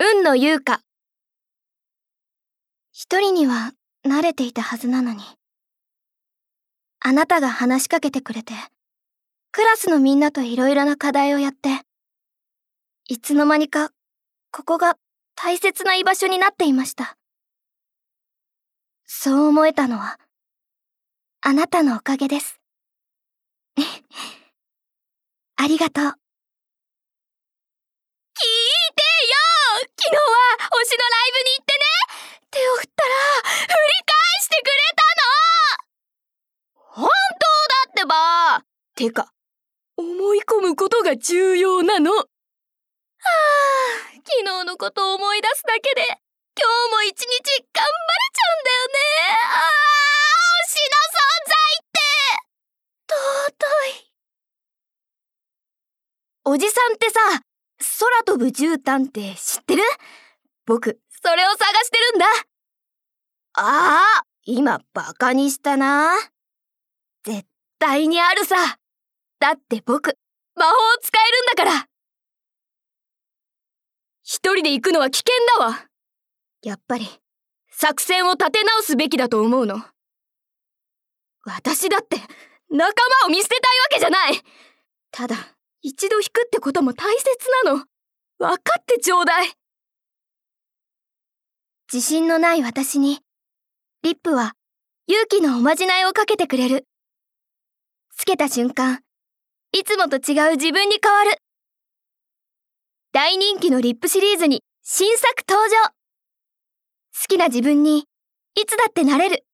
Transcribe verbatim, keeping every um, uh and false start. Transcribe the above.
運の優香。一人には慣れていたはずなのに。あなたが話しかけてくれて、クラスのみんなといろいろな課題をやって、いつの間にか、ここが大切な居場所になっていました。そう思えたのは、あなたのおかげです。ありがとう。聞いてよ！昨日は推しのライブに行ってね、手を振ったら振り返してくれたの！本当だってば！てか、思い込むことが重要なの。はあ、昨日のことを思い出すだけで、今日も一日頑張れちゃうんだよね。ああ、推しの存在って尊い。おじさんってさ、空飛ぶ絨毯って知ってる？僕、それを探してるんだ。ああ、今バカにしたな。絶対にあるさ。だって僕、魔法使えるんだから。一人で行くのは危険だわ。やっぱり、作戦を立て直すべきだと思うの。私だって仲間を見捨てたいわけじゃない。ただ、一度引くってことも大切なの。分かってちょうだい。自信のない私に、リップは勇気のおまじないをかけてくれる。つけた瞬間、いつもと違う自分に変わる。大人気のリップシリーズに新作登場。好きな自分にいつだってなれる。